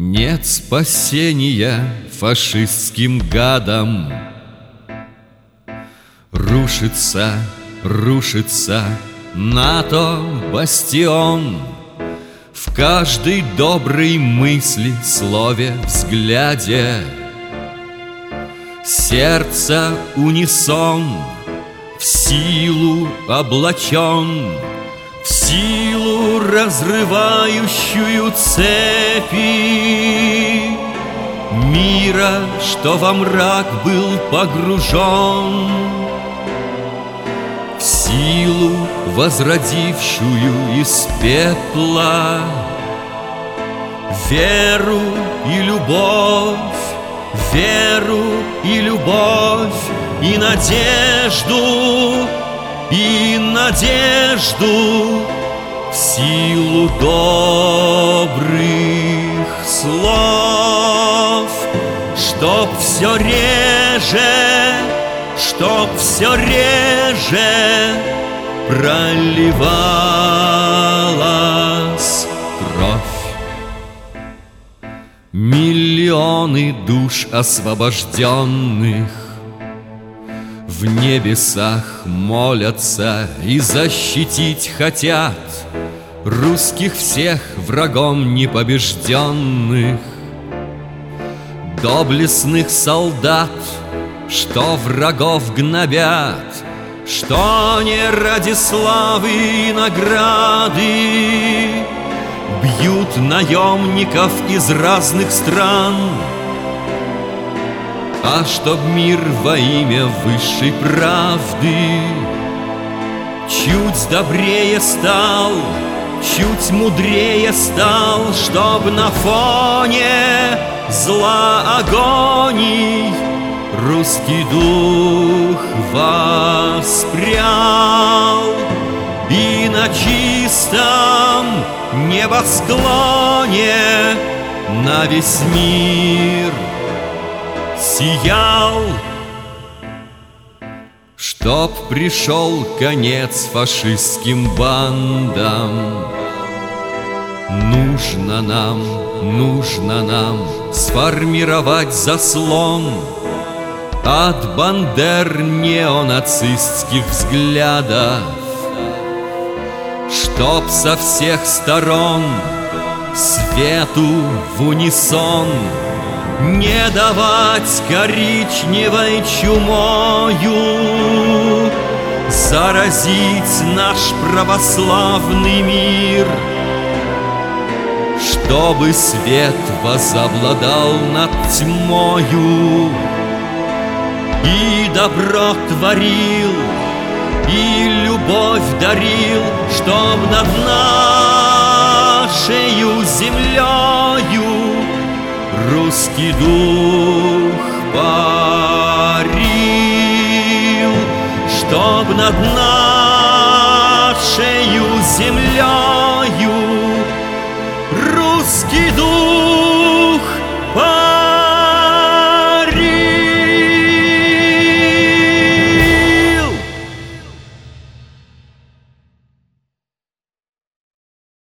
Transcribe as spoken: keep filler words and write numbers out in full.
Нет спасения фашистским гадам. Рушится, рушится НАТО бастион. В каждой доброй мысли, слове, взгляде сердце унисон, в силу облачен, в силу разрывающую цепи мира, что во мрак был погружен, в силу, возродившую из пепла веру и любовь, веру и любовь, и надежду, и надежду, в силу добрых слов, чтоб все реже, чтоб все реже проливалась кровь. Миллионы душ освобожденных в небесах молятся и защитить хотят русских всех врагом непобежденных, доблестных солдат, что врагов гнобят, что не ради славы и награды бьют наемников из разных стран, а чтоб мир во имя высшей правды чуть добрее стал, чуть мудрее стал, чтоб на фоне зла агоний русский дух воспрял и на чистом небосклоне на весь мир сиял. Чтоб пришел конец фашистским бандам, нужно нам, нужно нам сформировать заслон от бандер неонацистских взглядов, чтоб со всех сторон свету в унисон не давать коричневой чумою заразить наш православный мир, чтобы свет возобладал над тьмою и добро творил, и любовь дарил, чтоб над нашею землею русский дух парил, чтоб над нашею землею русский дух